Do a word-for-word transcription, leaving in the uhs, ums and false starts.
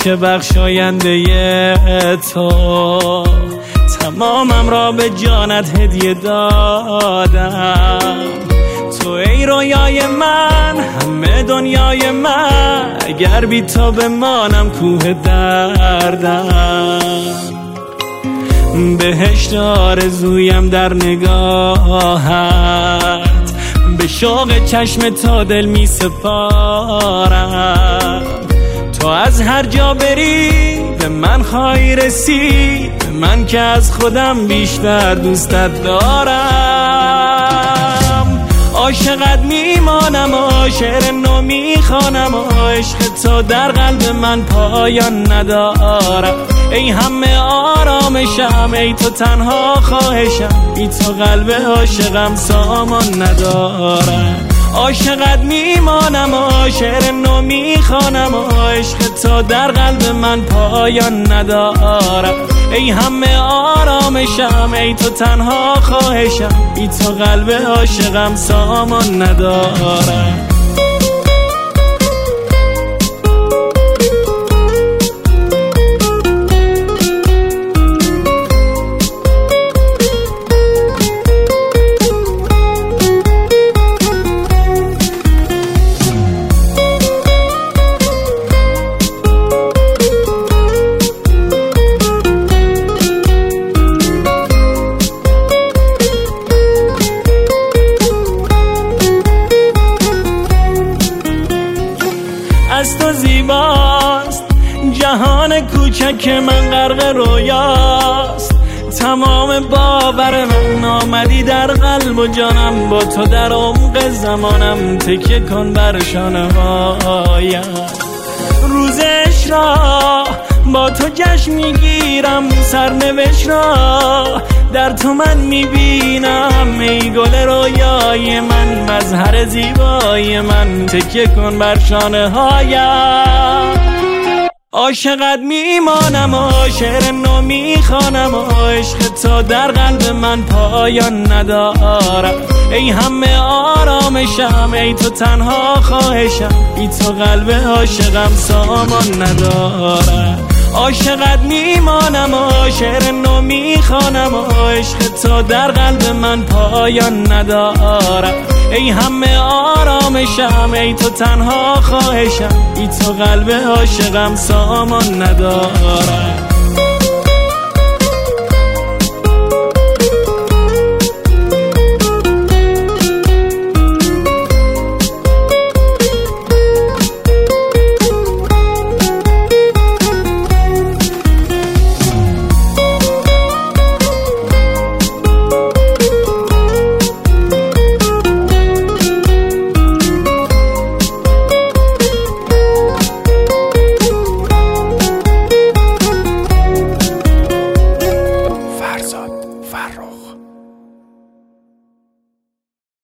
عشق بخشاینده تو، تمامم را به جانت هدیه دادم. تو ای رویای من، همه دنیای من، اگر بی تو بمانم کوه دردم. بهشت آرزویم در نگاهت، به شوق چشم تا دل می سپارم. تو از هر جا بری به من خواهی رسید، به من که از خودم بیشتر دوستت دارم. عاشقت میمانم و شعر نو میخوانم و عشق تو در قلب من پایان ندارم. ای همه آرامشم، ای تو تنها خواهشم، بی تو قلب عاشقم سامان ندارم. عاشقت میمانم و شعر نو میخوانم و عشق تو در قلب من پایان ندارم. ای همه آرامشم، ای تو تنها خواهشم، بی تو قلب عاشقم سامان ندارم. از تو زیباست جهان کوچک من، غرق رویاست تمام باور من. آمدی در قلب و جانم، با تو در عمق زمانم، تکیه کن بر شانه هایم. روز عشق را با تو جشن میگیرم، سرنوشت را در تو من میبینم. ای گل رویای من، مظهر زیبای من، تکیه کن بر شانه هایم. عاشقت میمانم و شعر نو میخوانم و عشق تو در قلب من پایان ندارم. ای همه آرامشم، ای تو تنها خواهشم، بی تو قلب عاشقم سامان ندارم. عاشقت میمانم و شعر نو میخوانم و عشق تو در قلب من پایان ندارم. ای همه آرامشم، ای تو تنها خواهشم، بی تو قلب عاشقم سامان ندارم.